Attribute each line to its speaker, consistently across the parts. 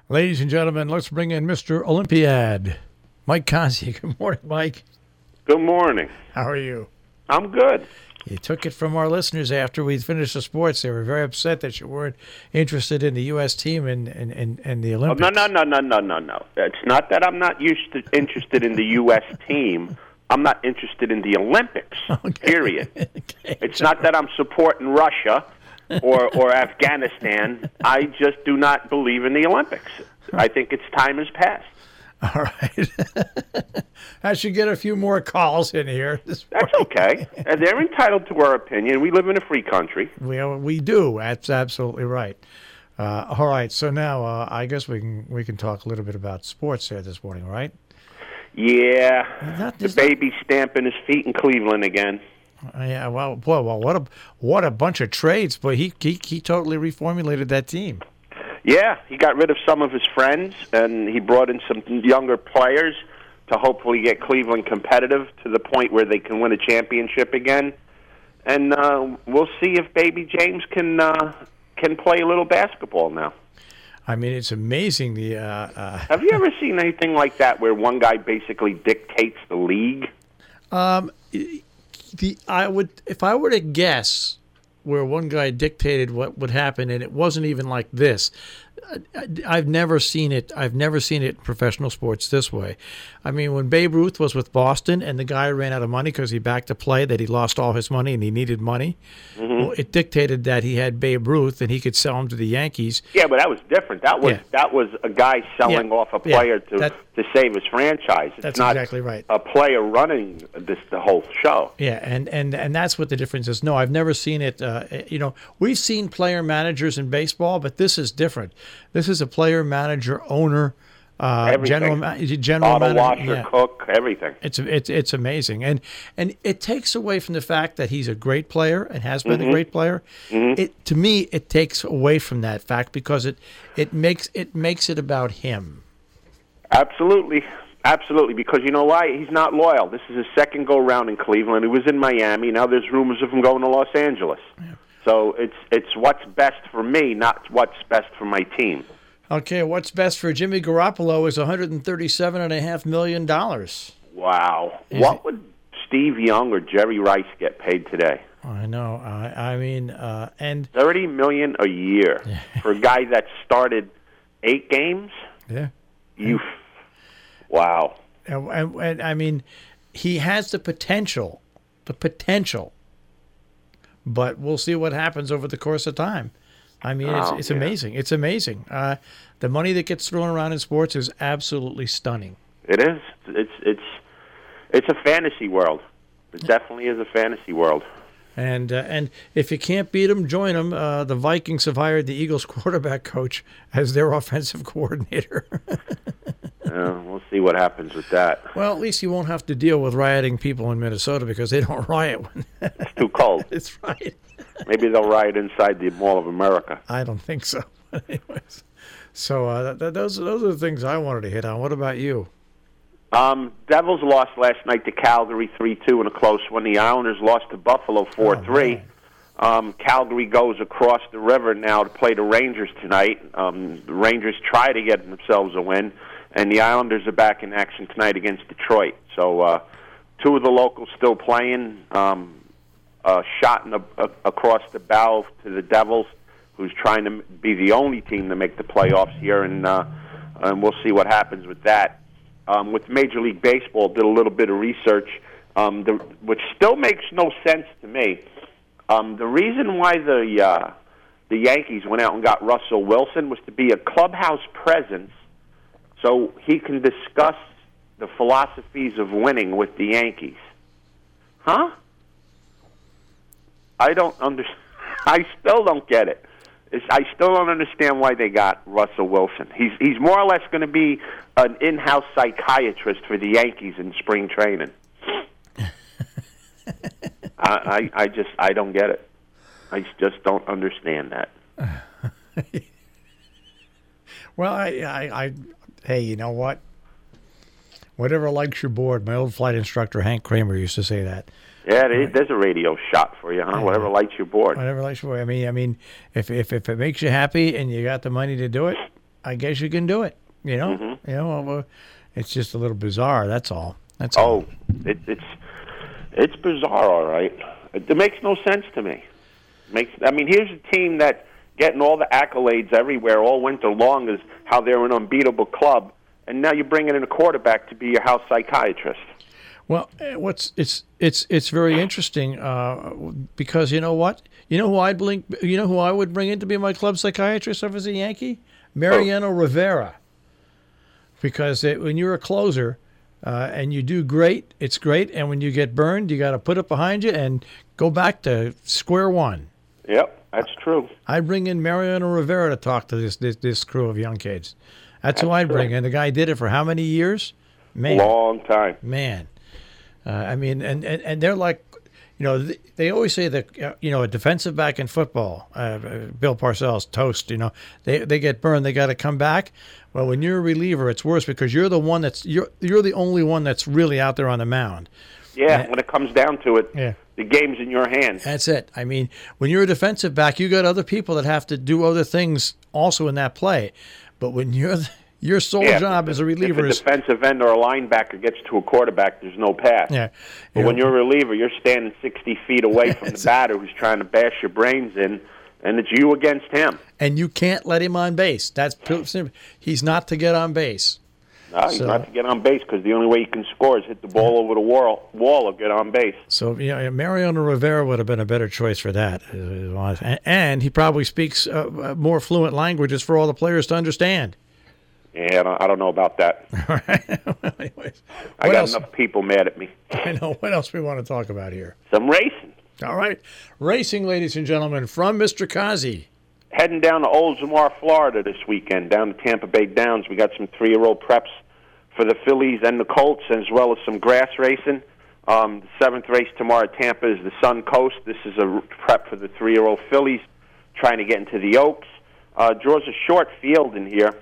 Speaker 1: Ladies and gentlemen, let's bring in Mr. Olympiad, Mike Conzi. Good morning, Mike.
Speaker 2: Good morning.
Speaker 1: How are you?
Speaker 2: I'm good.
Speaker 1: You took it from our listeners after we finished the sports. They were very upset that you weren't interested in the U.S. team and the Olympics.
Speaker 2: No. It's not that I'm not interested in the U.S. team. I'm not interested in the Olympics, period.
Speaker 1: Okay.
Speaker 2: It's not that I'm supporting Russia or Afghanistan. I just do not believe in the Olympics. I think its time has passed.
Speaker 1: All right. I should get a few more calls in here.
Speaker 2: That's okay. And they're entitled to our opinion. We live in a free country.
Speaker 1: We do. That's absolutely right. All right. So now I guess we can talk a little bit about sports here this morning, right?
Speaker 2: Yeah. The baby stamping his feet in Cleveland again.
Speaker 1: Yeah. Well, boy, what a bunch of trades. But he totally reformulated that team.
Speaker 2: Yeah, he got rid of some of his friends, and he brought in some younger players to hopefully get Cleveland competitive to the point where they can win a championship again. And we'll see if Baby James can play a little basketball now.
Speaker 1: I mean, it's amazing.
Speaker 2: Have you ever seen anything like that where one guy basically dictates the league?
Speaker 1: If I were to guess where one guy dictated what would happen, and it wasn't even like this. I've never seen it. I've never seen it in professional sports this way. I mean, when Babe Ruth was with Boston and the guy ran out of money because he backed a play that he lost all his money and he needed money, well, it dictated that he had Babe Ruth and he could sell him to the Yankees.
Speaker 2: Yeah, but that was different. That was a guy selling off a player to save his franchise. It's
Speaker 1: that's
Speaker 2: not
Speaker 1: exactly right.
Speaker 2: A player running the whole show.
Speaker 1: Yeah, and that's what the difference is. No, I've never seen it. We've seen player managers in baseball, but this is different. This is a player manager, owner, general
Speaker 2: Auto washer, cook, everything.
Speaker 1: It's amazing, and it takes away from the fact that he's a great player and has been a great player. To me, it takes away from that fact because it makes it about him.
Speaker 2: Absolutely, because you know why? He's not loyal. This is his second go-round in Cleveland. He was in Miami. Now there's rumors of him going to Los Angeles. Yeah. So it's what's best for me, not what's best for my team.
Speaker 1: Okay, what's best for Jimmy Garoppolo is $137.5 million.
Speaker 2: Wow. What would Steve Young or Jerry Rice get paid today?
Speaker 1: I know. I mean, and
Speaker 2: $30 million a year for a guy that started 8 games.
Speaker 1: Yeah.
Speaker 2: Wow.
Speaker 1: And I mean, he has the potential, but we'll see what happens over the course of time. I mean, it's amazing. It's amazing. The money that gets thrown around in sports is absolutely stunning.
Speaker 2: It is. It's a fantasy world. It definitely is a fantasy world.
Speaker 1: And if you can't beat them, join them. The Vikings have hired the Eagles quarterback coach as their offensive coordinator.
Speaker 2: We'll see what happens with that.
Speaker 1: Well, at least you won't have to deal with rioting people in Minnesota because they don't riot when
Speaker 2: it's too cold.
Speaker 1: That's right.
Speaker 2: Maybe they'll riot inside the Mall of America.
Speaker 1: I don't think so. Anyways, so those are the things I wanted to hit on. What about you?
Speaker 2: Devils lost last night to Calgary 3-2 in a close one. The Islanders lost to Buffalo 4-3. Calgary goes across the river now to play the Rangers tonight. The Rangers try to get themselves a win, and the Islanders are back in action tonight against Detroit. So 2 of the locals still playing. Shot across the bow to the Devils, who's trying to be the only team to make the playoffs here, and we'll see what happens with that. With Major League Baseball, did a little bit of research, which still makes no sense to me. The reason why the Yankees went out and got Russell Wilson was to be a clubhouse presence so he can discuss the philosophies of winning with the Yankees. Huh? I don't understand. I still don't get it. I still don't understand why they got Russell Wilson. He's more or less going to be an in-house psychiatrist for the Yankees in spring training. I don't get it. I just don't understand that.
Speaker 1: Well, hey, you know what? Whatever likes your board. My old flight instructor, Hank Kramer, used to say that.
Speaker 2: Yeah, there's a radio shot for you, huh? Whatever lights your board.
Speaker 1: Whatever lights your board. I mean, if it makes you happy and you got the money to do it, I guess you can do it. You know,
Speaker 2: Mm-hmm.
Speaker 1: It's just a little bizarre. That's all. That's all.
Speaker 2: It's bizarre, all right. It makes no sense to me. Here's a team that getting all the accolades everywhere all winter long is how they're an unbeatable club, and now you're bringing in a quarterback to be your house psychiatrist.
Speaker 1: Well, it's very interesting because you know what? You know who I would bring in to be my club psychiatrist if I was a Yankee? Mariano Rivera. Because when you're a closer and you do great, it's great, and when you get burned, you got to put it behind you and go back to square one.
Speaker 2: Yep, that's true.
Speaker 1: I'd bring in Mariano Rivera to talk to this crew of young kids. That's who I'd bring in. The guy did it for how many years? Man,
Speaker 2: long time.
Speaker 1: Man. And they're like, they always say that, a defensive back in football, Bill Parcells, toast, they get burned, they got to come back. Well, when you're a reliever, it's worse because you're the one you're the only one that's really out there on the mound.
Speaker 2: Yeah, when it comes down to it, the game's in your hands.
Speaker 1: That's it. I mean, when you're a defensive back, you got other people that have to do other things also in that play. But when your sole job as a reliever
Speaker 2: is... If a defensive end or a linebacker gets to a quarterback, there's no pass.
Speaker 1: Yeah.
Speaker 2: But when you're a reliever, you're standing 60 feet away from the batter who's trying to bash your brains in, and it's you against him.
Speaker 1: And you can't let him on base. He's not to get on base.
Speaker 2: No, he's not to get on base because the only way you can score is hit the ball over the wall or get on base.
Speaker 1: So, Mariano Rivera would have been a better choice for that. And he probably speaks more fluent languages for all the players to understand.
Speaker 2: Yeah, I don't know about that.
Speaker 1: All right. Well, anyways,
Speaker 2: I got enough people mad at me.
Speaker 1: I know. What else we want to talk about here?
Speaker 2: Some racing.
Speaker 1: All right. Racing, ladies and gentlemen, from Mr. Kazi.
Speaker 2: Heading down to Oldsmar, Florida this weekend, down to Tampa Bay Downs. We got some 3-year-old preps for the Phillies and the Colts, as well as some grass racing. The 7th race tomorrow at Tampa is the Sun Coast. This is a prep for the 3-year-old Phillies trying to get into the Oaks. Draws a short field in here,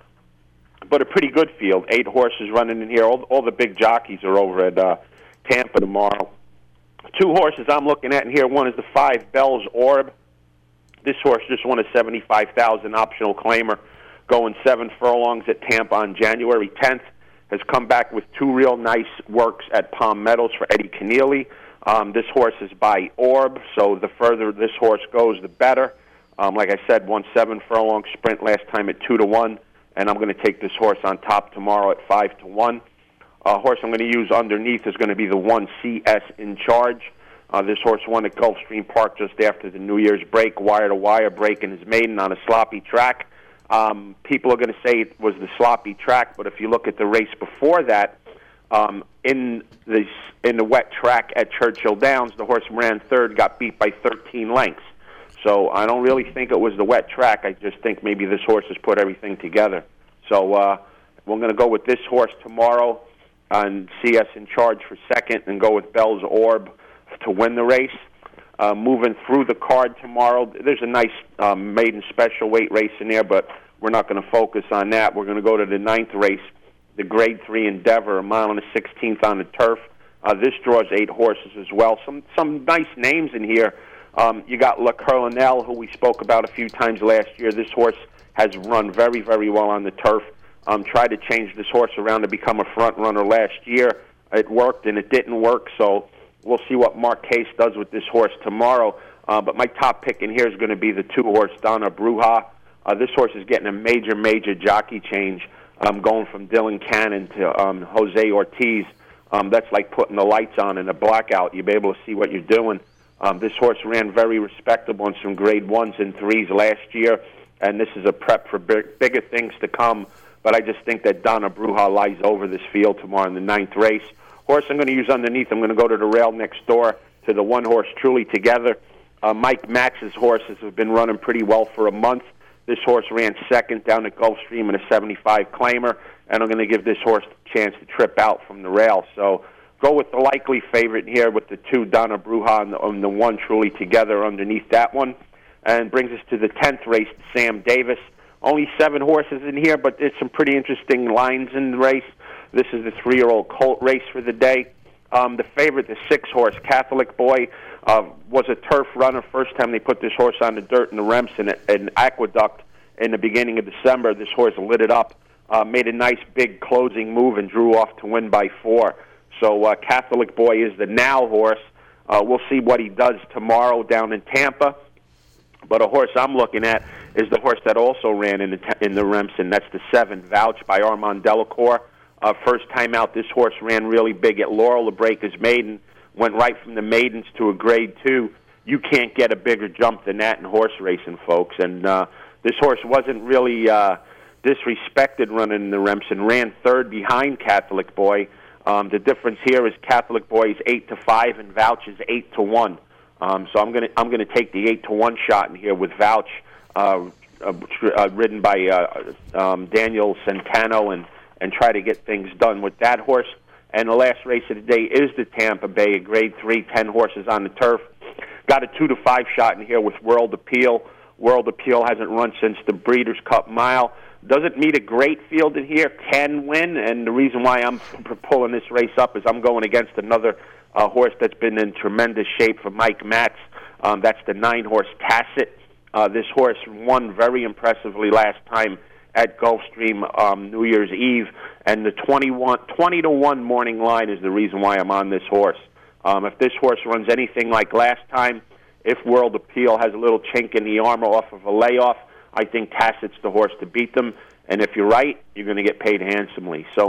Speaker 2: but a pretty good field. 8 horses running in here. All the big jockeys are over at Tampa tomorrow. 2 horses I'm looking at in here. One is the 5 Bell's Orb. This horse just won a $75,000 optional claimer, going 7 furlongs at Tampa on January 10th. Has come back with 2 real nice works at Palm Meadows for Eddie Keneally. This horse is by Orb, so the further this horse goes, the better. Like I said, won 7 furlong sprint last time at 2-1, and I'm going to take this horse on top tomorrow at 5-1. Horse I'm going to use underneath is going to be the 1 CS In Charge. This horse won at Gulfstream Park just after the New Year's break, wire-to-wire breaking his maiden on a sloppy track. People are going to say it was the sloppy track, but if you look at the race before that, in the wet track at Churchill Downs, the horse ran third, got beat by 13 lengths. So I don't really think it was the wet track. I just think maybe this horse has put everything together. So we're going to go with this horse tomorrow and CS In Charge for second and go with Bell's Orb to win the race. Moving through the card tomorrow, there's a nice maiden special weight race in there, but we're not going to focus on that. We're going to go to the 9th race, the Grade 3 Endeavor, 1 16th on the turf. This draws 8 horses as well. Some nice names in here. You got Le Colonel, who we spoke about a few times last year. This horse has run very, very well on the turf. Tried to change this horse around to become a front runner last year. It worked and it didn't work, so we'll see what Mark Case does with this horse tomorrow. But my top pick in here is going to be the 2-horse Donna Bruja. This horse is getting a major, major jockey change, going from Dylan Cannon to Jose Ortiz. That's like putting the lights on in a blackout. You'll be able to see what you're doing. This horse ran very respectable in some Grade 1s and 3s last year, and this is a prep for bigger things to come. But I just think that Donna Bruja lies over this field tomorrow in the 9th race. Horse I'm going to use underneath, I'm going to go to the rail next door to the 1-horse Truly Together. Mike Max's horses have been running pretty well for a month. This horse ran second down at Gulfstream in a 75 claimer, and I'm going to give this horse a chance to trip out from the rail. So go with the likely favorite here with the 2 Donna Bruja and the 1 Truly Together underneath that one. And brings us to the 10th race, Sam Davis. Only 7 horses in here, but there's some pretty interesting lines in the race. This is the 3-year-old colt race for the day. The favorite, the 6-horse Catholic Boy, was a turf runner. First time they put this horse on the dirt in the Remsen and Aqueduct in the beginning of December. This horse lit it up, made a nice big closing move, and drew off to win by 4. So Catholic Boy is the now horse. We'll see what he does tomorrow down in Tampa. But a horse I'm looking at is the horse that also ran in the Remsen. That's the 7, Vouch by Armand Delacour. First time out, this horse ran really big at Laurel, the Breakers Maiden. Went right from the maidens to a Grade 2. You can't get a bigger jump than that in horse racing, folks. And this horse wasn't really disrespected running in the Remsen. Ran 3rd behind Catholic Boy. The difference here is Catholic Boy is 8-5 and Vouch is 8-1. So I'm gonna take the 8-1 shot in here with Vouch, ridden by Daniel Centeno, and try to get things done with that horse. And the last race of the day is the Tampa Bay, a Grade 3, 10 horses on the turf. Got a 2-5 shot in here with World Appeal. World Appeal hasn't run since the Breeders' Cup Mile. Doesn't meet a great field in here, can win, and the reason why I'm pulling this race up is I'm going against another horse that's been in tremendous shape for Mike Matz. That's the 9-horse Tacit. This horse won very impressively last time at Gulfstream New Year's Eve, and the 20-1 morning line is the reason why I'm on this horse. If this horse runs anything like last time, if World Appeal has a little chink in the armor off of a layoff, I think Tacit's the horse to beat them, and if you're right, you're going to get paid handsomely. So